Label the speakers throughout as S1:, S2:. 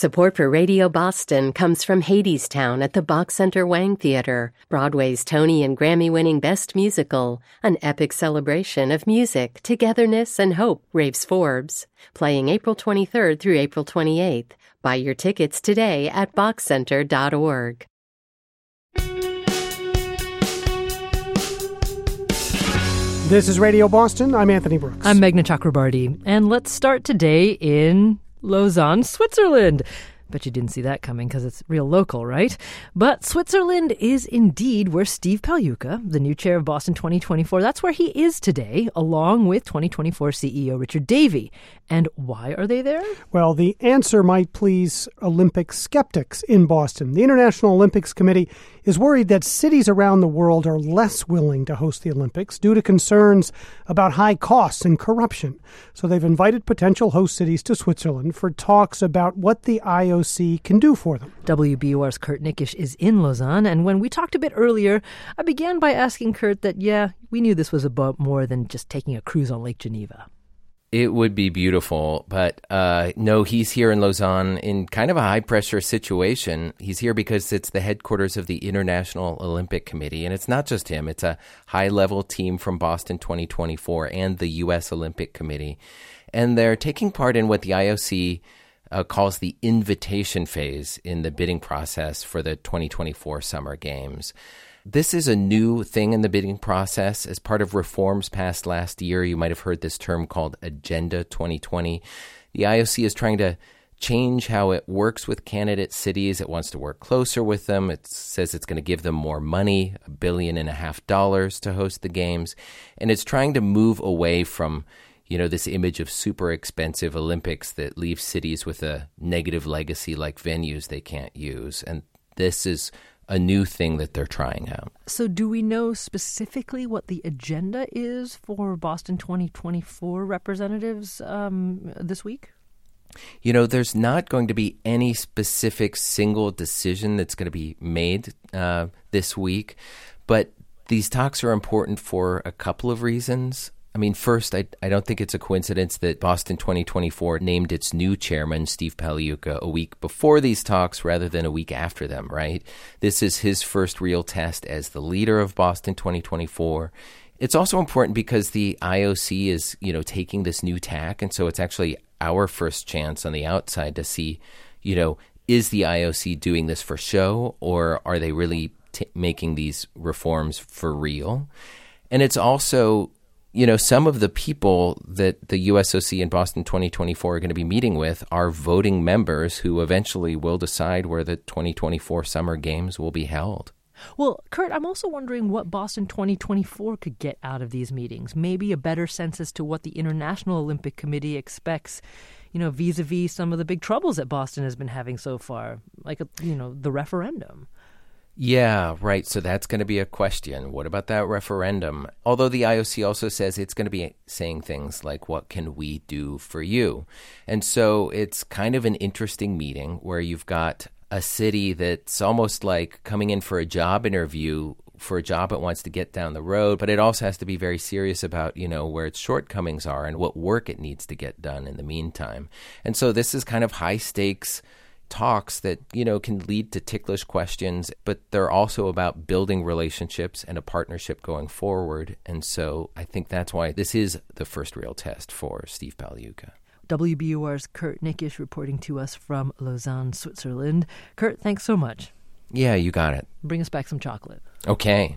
S1: Support for Radio Boston comes from Hadestown at the Bach Center Wang Theater, Broadway's Tony and Grammy-winning Best Musical, an epic celebration of music, togetherness, and hope, raves Forbes. Playing April 23rd through April 28th. Buy your tickets today at bachcenter.org.
S2: This is Radio Boston. I'm Anthony Brooks.
S3: I'm Meghna Chakrabarty. And let's start today in Lausanne, Switzerland. Bet you didn't see that coming because it's real local, right? But Switzerland is indeed where Steve Pagliuca, the new chair of Boston 2024, that's where he is today, along with 2024 CEO Richard Davey. And why are they there?
S2: Well, the answer might please Olympic skeptics in Boston. The International Olympics Committee is worried that cities around the world are less willing to host the Olympics due to concerns about high costs and corruption. So they've invited potential host cities to Switzerland for talks about what the IOC can do for them.
S3: WBUR's Kurt Nickisch is in Lausanne, and when we talked a bit earlier, I began by asking Kurt that, we knew this was about more than just taking a cruise on Lake Geneva.
S4: It would be beautiful, but no, he's here in Lausanne in kind of a high-pressure situation. He's here because it's the headquarters of the International Olympic Committee, and it's not just him. It's a high-level team from Boston 2024 and the U.S. Olympic Committee, and they're taking part in what the IOC calls the invitation phase in the bidding process for the 2024 Summer Games. This is a new thing in the bidding process. As part of reforms passed last year, you might have heard this term called Agenda 2020. The IOC is trying to change how it works with candidate cities. It wants to work closer with them. It says it's going to give them more money, $1.5 billion to host the games. And it's trying to move away from, this image of super expensive Olympics that leave cities with a negative legacy like venues they can't use. And this is a new thing that they're trying out.
S3: So do we know specifically what the agenda is for Boston 2024 representatives this week?
S4: There's not going to be any specific single decision that's going to be made this week, but these talks are important for a couple of reasons. First, I don't think it's a coincidence that Boston 2024 named its new chairman, Steve Pagliuca, a week before these talks rather than a week after them, right? This is his first real test as the leader of Boston 2024. It's also important because the IOC is, taking this new tack, and so it's actually our first chance on the outside to see, is the IOC doing this for show, or are they really making these reforms for real? And it's also some of the people that the USOC and Boston 2024 are going to be meeting with are voting members who eventually will decide where the 2024 Summer Games will be held.
S3: Well, Kurt, I'm also wondering what Boston 2024 could get out of these meetings. Maybe a better sense as to what the International Olympic Committee expects, vis-a-vis some of the big troubles that Boston has been having so far, like, the referendum.
S4: Yeah, right. So that's going to be a question. What about that referendum? Although the IOC also says it's going to be saying things like, what can we do for you? And so it's kind of an interesting meeting where you've got a city that's almost like coming in for a job interview for a job it wants to get down the road, but it also has to be very serious about, where its shortcomings are and what work it needs to get done in the meantime. And so this is kind of high stakes talks that, can lead to ticklish questions, but they're also about building relationships and a partnership going forward. And so I think that's why this is the first real test for Steve Pagliuca.
S3: WBUR's Kurt Nickisch reporting to us from Lausanne, Switzerland. Kurt, thanks so much.
S4: Yeah, you got it.
S3: Bring us back some chocolate.
S4: Okay.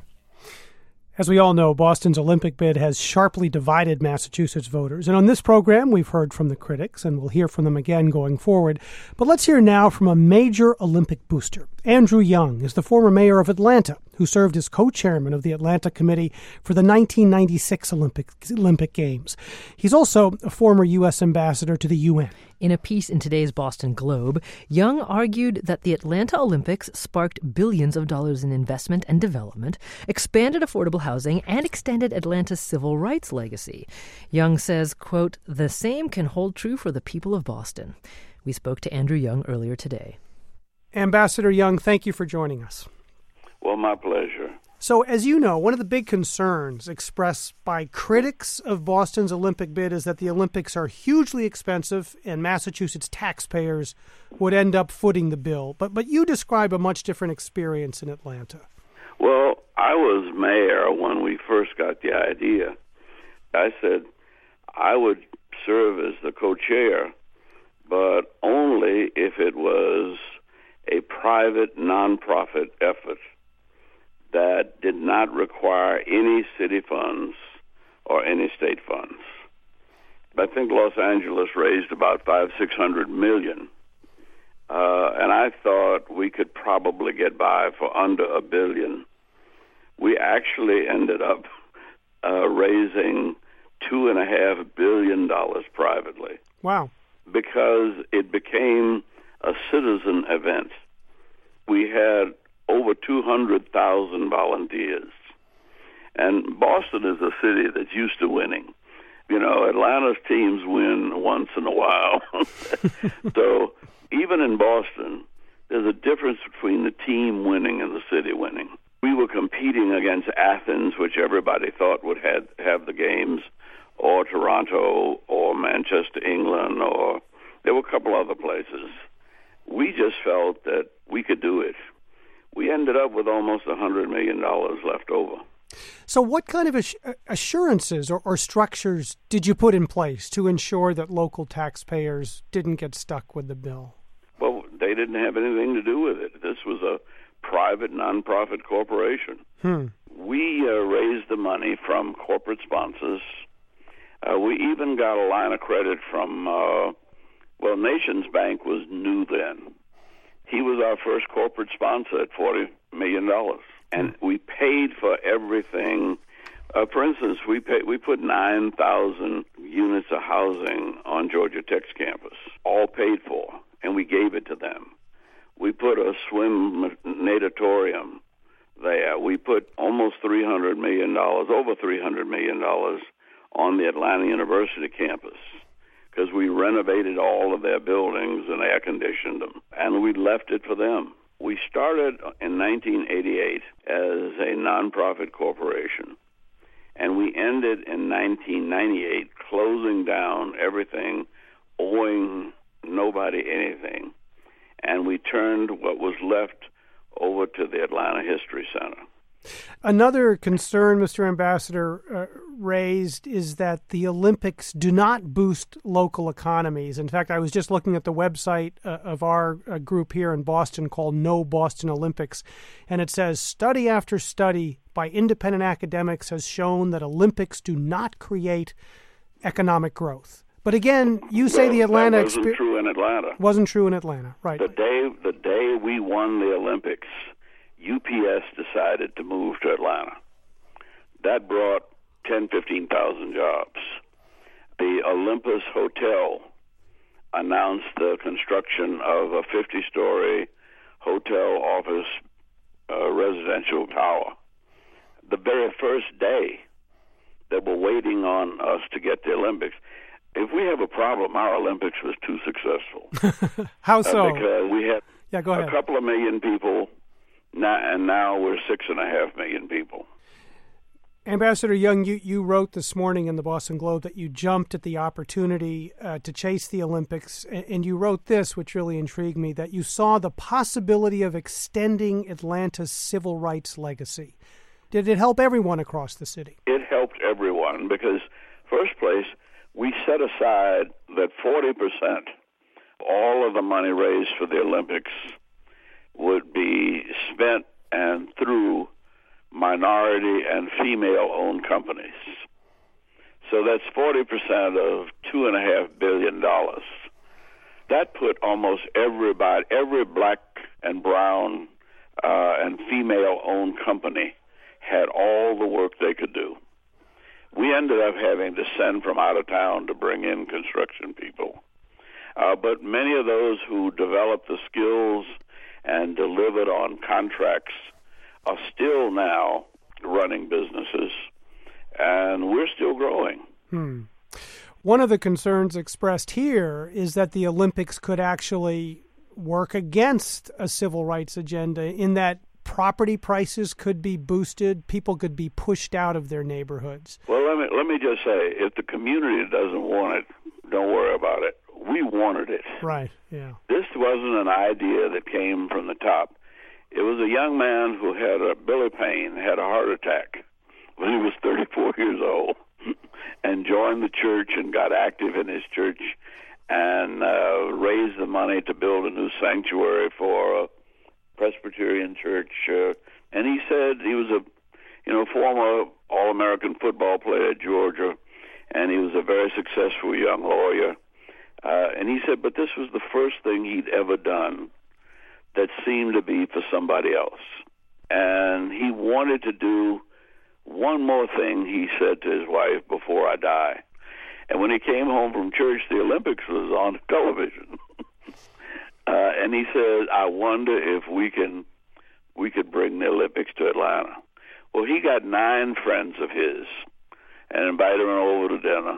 S2: As we all know, Boston's Olympic bid has sharply divided Massachusetts voters. And on this program, we've heard from the critics, and we'll hear from them again going forward. But let's hear now from a major Olympic booster. Andrew Young is the former mayor of Atlanta, who served as co-chairman of the Atlanta Committee for the 1996 Olympic Games. He's also a former U.S. ambassador to the UN.
S3: In a piece in today's Boston Globe, Young argued that the Atlanta Olympics sparked billions of dollars in investment and development, expanded affordable housing, and extended Atlanta's civil rights legacy. Young says, quote, "The same can hold true for the people of Boston." We spoke to Andrew Young earlier today.
S2: Ambassador Young, thank you for joining us.
S5: Well, my pleasure.
S2: So, as you know, one of the big concerns expressed by critics of Boston's Olympic bid is that the Olympics are hugely expensive and Massachusetts taxpayers would end up footing the bill. But you describe a much different experience in Atlanta.
S5: Well, I was mayor when we first got the idea. I said I would serve as the co-chair, but only if it was a private, nonprofit effort that did not require any city funds or any state funds. I think Los Angeles raised about $500-600 million, and I thought we could probably get by for under $1 billion. We actually ended up raising $2.5 billion privately.
S2: Wow.
S5: Because it became a citizen event. We had over 200,000 volunteers. And Boston is a city that's used to winning. You know, Atlanta's teams win once in a while. So even in Boston, there's a difference between the team winning and the city winning. We were competing against Athens, which everybody thought would have the games, or Toronto, or Manchester, England, or there were a couple other places. We just felt that we could do it. We ended up with almost $100 million left over.
S2: So what kind of assurances or structures did you put in place to ensure that local taxpayers didn't get stuck with the bill?
S5: Well, they didn't have anything to do with it. This was a private, nonprofit corporation. We raised the money from corporate sponsors. We even got a line of credit from, Nations Bank was new then. He was our first corporate sponsor at $40 million. And we paid for everything. For instance, we put 9,000 units of housing on Georgia Tech's campus, all paid for, and we gave it to them. We put a swim natatorium there. We put almost $300 million, over $300 million on the Atlanta University campus, because we renovated all of their buildings and air-conditioned them, and we left it for them. We started in 1988 as a nonprofit corporation, and we ended in 1998 closing down everything, owing nobody anything, and we turned what was left over to the Atlanta History Center.
S2: Another concern Mr. Ambassador raised is that the Olympics do not boost local economies. In fact, I was just looking at the website of our group here in Boston called No Boston Olympics, and it says, study after study by independent academics has shown that Olympics do not create economic growth. But again, you say the Atlanta
S5: wasn't true in Atlanta.
S2: Wasn't true in Atlanta, right?
S5: The day we won the Olympics, UPS decided to move to Atlanta. That brought 15,000 jobs. The Olympus Hotel announced the construction of a 50-story hotel, office, residential tower. The very first day that we're waiting on us to get the Olympics. If we have a problem, our Olympics was too successful.
S2: How so?
S5: Because we had
S2: a
S5: couple of million people, and now we're 6.5 million people.
S2: Ambassador Young, you wrote this morning in the Boston Globe that you jumped at the opportunity to chase the Olympics, and you wrote this, which really intrigued me, that you saw the possibility of extending Atlanta's civil rights legacy. Did it help everyone across the city?
S5: It helped everyone because, first place, we set aside that 40%, all of the money raised for the Olympics, would be spent and through minority and female-owned companies. So that's 40% of $2.5 billion. That put almost everybody, every black and brown and female-owned company had all the work they could do. We ended up having to send from out of town to bring in construction people. But many of those who developed the skills and delivered on contracts are still now running businesses, and we're still growing.
S2: One of the concerns expressed here is that the Olympics could actually work against a civil rights agenda in that property prices could be boosted, people could be pushed out of their neighborhoods.
S5: Well, let me just say, if the community doesn't want it, don't worry about it. We wanted it.
S2: Right, yeah.
S5: This wasn't an idea that came from the top. It was a young man who Billy Payne, had a heart attack when he was 34 years old and joined the church and got active in his church and raised the money to build a new sanctuary for a Presbyterian church. And he said he was a former All-American football player at Georgia, and he was a very successful young lawyer. And he said, but this was the first thing he'd ever done that seemed to be for somebody else. And he wanted to do one more thing, he said to his wife, before I die. And when he came home from church, the Olympics was on television. And he said, I wonder if we could bring the Olympics to Atlanta. Well, he got 9 friends of his and invited them over to dinner.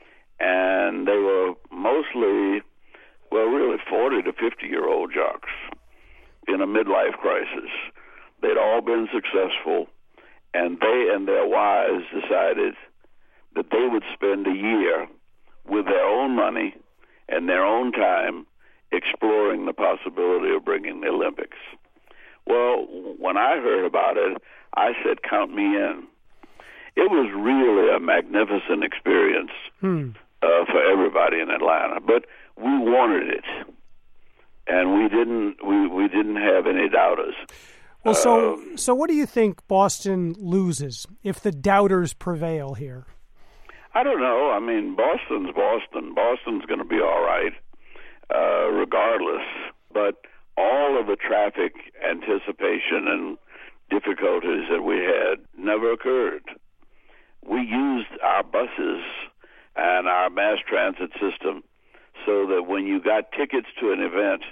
S5: And they were mostly, really 40 to 50-year-old jocks in a midlife crisis. They'd all been successful, and they and their wives decided that they would spend a year with their own money and their own time exploring the possibility of bringing the Olympics. Well, when I heard about it, I said, count me in. It was really a magnificent experience for everybody in Atlanta, but we wanted it, and we didn't have any doubters.
S2: Well, so what do you think Boston loses if the doubters prevail here?
S5: I don't know. I mean, Boston's Boston. Boston's going to be all right, regardless. But all of the traffic anticipation and difficulties that we had never occurred. We used our buses and our mass transit system so that when you got tickets to an event,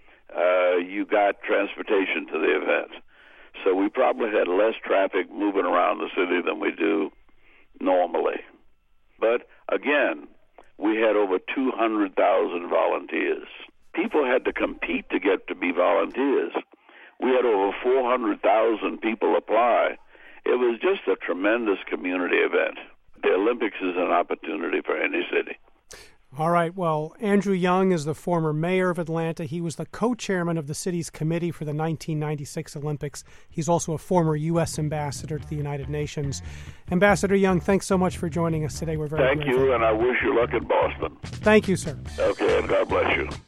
S5: you got transportation to the event. So we probably had less traffic moving around the city than we do normally. But again, we had over 200,000 volunteers. People had to compete to get to be volunteers. We had over 400,000 people apply. It was just a tremendous community event. The Olympics is an opportunity for any city.
S2: All right. Well, Andrew Young is the former mayor of Atlanta. He was the co-chairman of the city's committee for the 1996 Olympics. He's also a former U.S. ambassador to the United Nations. Ambassador Young, thanks so much for joining us today. We're very grateful.
S5: Thank you, and I wish you luck in Boston.
S2: Thank you, sir.
S5: Okay, and God bless you.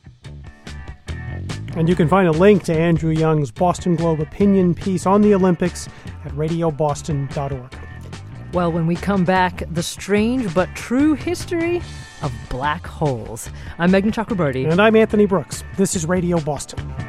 S2: And you can find a link to Andrew Young's Boston Globe opinion piece on the Olympics at radioboston.org.
S3: Well, when we come back, the strange but true history of black holes. I'm Meghna Chakrabarti.
S2: And I'm Anthony Brooks. This is Radio Boston.